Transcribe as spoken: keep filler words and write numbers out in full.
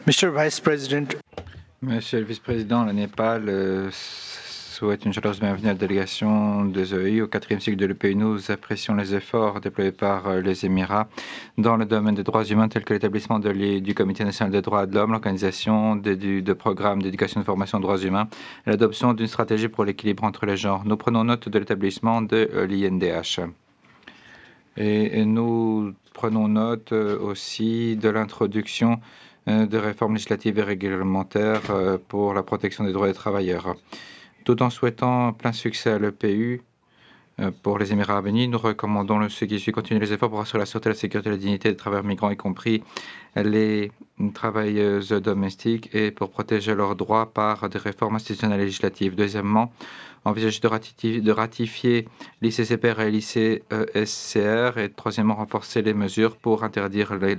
Mister Vice President, Monsieur le vice-président, le Népal euh, souhaite une chaleureuse bienvenue à la délégation des E I au quatrième cycle de l'E P U. Nous apprécions les efforts déployés par euh, les Émirats dans le domaine des droits humains, tels que l'établissement de l'I- du Comité national des droits de l'homme, l'organisation de, du- de programmes d'éducation et de formation aux droits humains et l'adoption d'une stratégie pour l'équilibre entre les genres. Nous prenons note de l'établissement de euh, l'I N D H. Et, et nous prenons note euh, aussi de l'introduction euh, de réformes législatives et réglementaires euh, pour la protection des droits des travailleurs. Tout en souhaitant plein succès à l'E P U, euh, pour les Émirats arabes unis, nous recommandons le, ce qui suit continuer les efforts pour assurer la sûreté, la sécurité et la dignité des travailleurs migrants, y compris les travailleuses domestiques, et pour protéger leurs droits par des réformes institutionnelles et législatives. Deuxièmement, envisager de ratifier, de ratifier l'I C C P R et l'I C S C R, et troisièmement, renforcer les mesures pour interdire les